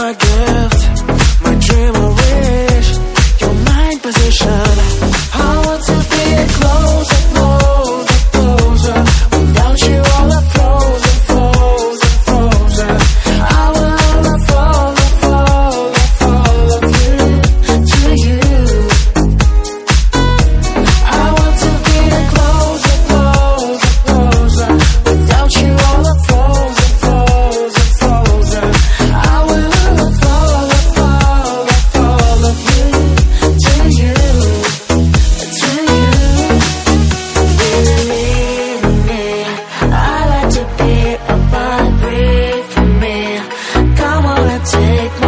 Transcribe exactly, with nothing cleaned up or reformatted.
my gift, my dream or wish, your mind position. I want to be closer, closer, closer. Without you all are frozen, frozen, frozen. I will fall, fall, fall of you, to you. I want to be closer, closer, closer. Without you all are frozen, frozen, frozen. I will fall, fall, fall of you, to you, to you. Believe me, I like to be up, breathe for me. Come on and take